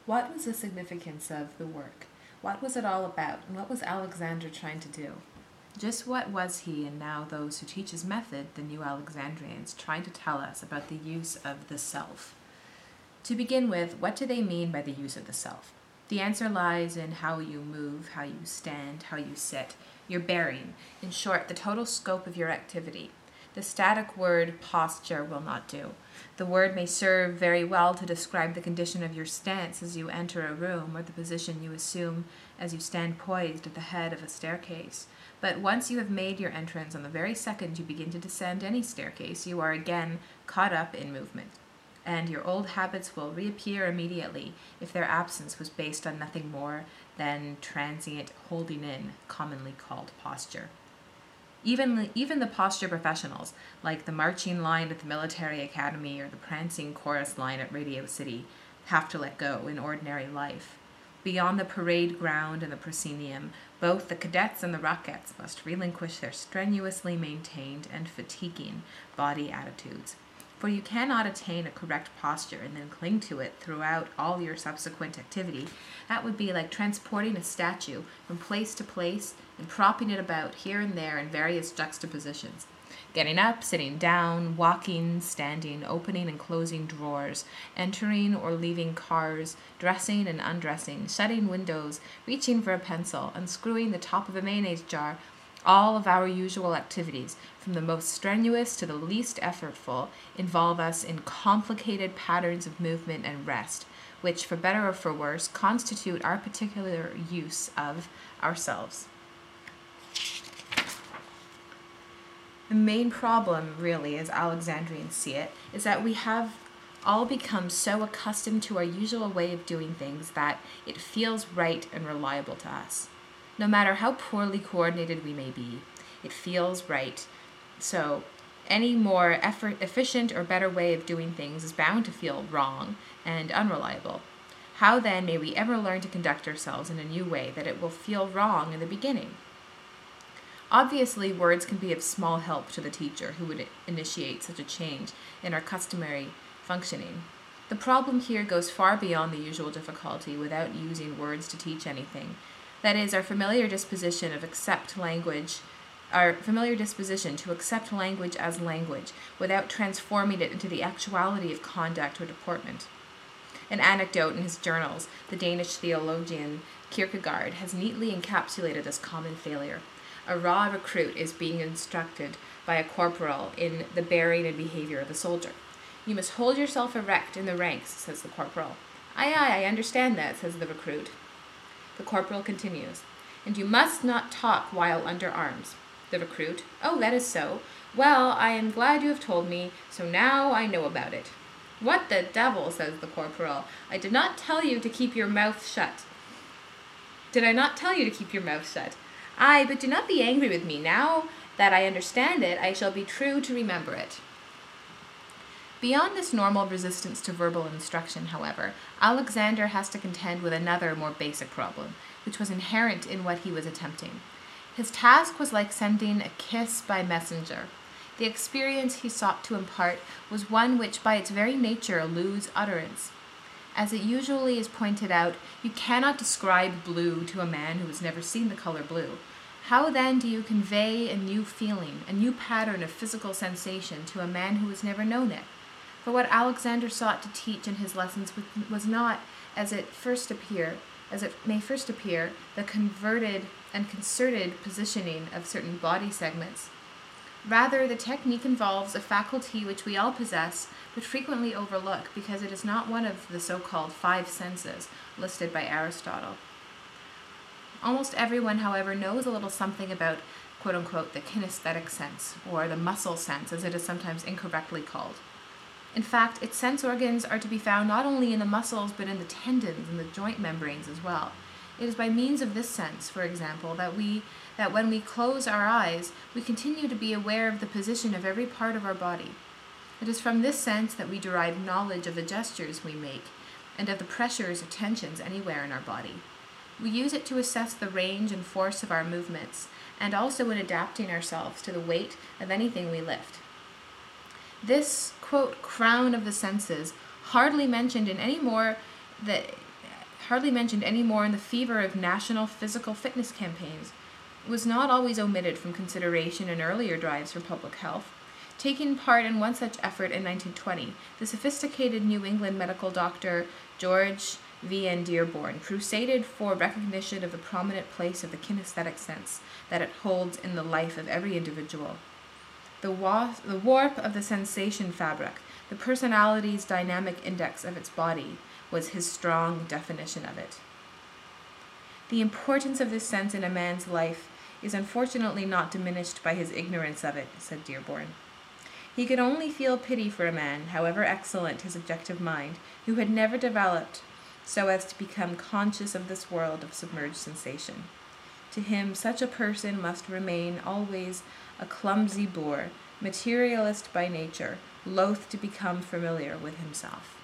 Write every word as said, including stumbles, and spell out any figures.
what was the significance of the work? What was it all about? And what was Alexander trying to do? Just what was he and now those who teach his method, the New Alexandrians, trying to tell us about the use of the self? To begin with, what do they mean by the use of the self? The answer lies in how you move, how you stand, how you sit, your bearing, in short, the total scope of your activity. The static word posture will not do. The word may serve very well to describe the condition of your stance as you enter a room or the position you assume as you stand poised at the head of a staircase. But once you have made your entrance, on the very second you begin to descend any staircase, you are again caught up in movement. And your old habits will reappear immediately if their absence was based on nothing more than transient holding in, commonly called posture. Even, even the posture professionals, like the marching line at the military academy or the prancing chorus line at Radio City, have to let go in ordinary life. Beyond the parade ground and the proscenium, both the cadets and the Rockettes must relinquish their strenuously maintained and fatiguing body attitudes. For you cannot attain a correct posture and then cling to it throughout all your subsequent activity. That would be like transporting a statue from place to place and propping it about here and there in various juxtapositions. Getting up, sitting down, walking, standing, opening and closing drawers, entering or leaving cars, dressing and undressing, shutting windows, reaching for a pencil, unscrewing the top of a mayonnaise jar. All of our usual activities, from the most strenuous to the least effortful, involve us in complicated patterns of movement and rest, which, for better or for worse, constitute our particular use of ourselves. The main problem, really, as Alexandrians see it, is that we have all become so accustomed to our usual way of doing things that it feels right and reliable to us. No matter how poorly coordinated we may be, it feels right. So any more effort, efficient or better way of doing things is bound to feel wrong and unreliable. How then may we ever learn to conduct ourselves in a new way that it will feel wrong in the beginning? Obviously, words can be of small help to the teacher who would initiate such a change in our customary functioning. The problem here goes far beyond the usual difficulty without using words to teach anything. That is, our familiar disposition of accept language, our familiar disposition to accept language as language without transforming it into the actuality of conduct or deportment. An anecdote in his journals, the Danish theologian Kierkegaard has neatly encapsulated this common failure. A raw recruit is being instructed by a corporal in the bearing and behavior of a soldier. You must hold yourself erect in the ranks, says the corporal. Aye, aye, I understand that, says the recruit. The corporal continues, and you must not talk while under arms. The recruit, oh, that is so. Well, I am glad you have told me, so now I know about it. What the devil, says the corporal. I did not tell you to keep your mouth shut. Did I not tell you to keep your mouth shut? Aye, but do not be angry with me. Now that I understand it, I shall be true to remember it. Beyond this normal resistance to verbal instruction, however, Alexander has to contend with another more basic problem, which was inherent in what he was attempting. His task was like sending a kiss by messenger. The experience he sought to impart was one which by its very nature eludes utterance. As it usually is pointed out, you cannot describe blue to a man who has never seen the color blue. How then do you convey a new feeling, a new pattern of physical sensation to a man who has never known it? For what Alexander sought to teach in his lessons was not, as it first appear, as it may first appear, the converted and concerted positioning of certain body segments. Rather, the technique involves a faculty which we all possess, but frequently overlook because it is not one of the so-called five senses listed by Aristotle. Almost everyone, however, knows a little something about, quote-unquote, the kinesthetic sense, or the muscle sense, as it is sometimes incorrectly called. In fact, its sense organs are to be found not only in the muscles, but in the tendons and the joint membranes as well. It is by means of this sense, for example, that we that when we close our eyes, we continue to be aware of the position of every part of our body. It is from this sense that we derive knowledge of the gestures we make and of the pressures or tensions anywhere in our body. We use it to assess the range and force of our movements, and also in adapting ourselves to the weight of anything we lift. This, quote, crown of the senses, hardly mentioned in any more that hardly mentioned any more in the fever of national physical fitness campaigns, was not always omitted from consideration in earlier drives for public health. Taking part in one such effort in nineteen twenty, the sophisticated New England medical doctor George V N Dearborn crusaded for recognition of the prominent place of the kinesthetic sense that it holds in the life of every individual. The, wa- the warp of the sensation fabric, the personality's dynamic index of its body, was his strong definition of it. The importance of this sense in a man's life is unfortunately not diminished by his ignorance of it, said Dearborn. He could only feel pity for a man, however excellent his objective mind, who had never developed so as to become conscious of this world of submerged sensation. To him, such a person must remain always a clumsy boor, materialist by nature, loath to become familiar with himself.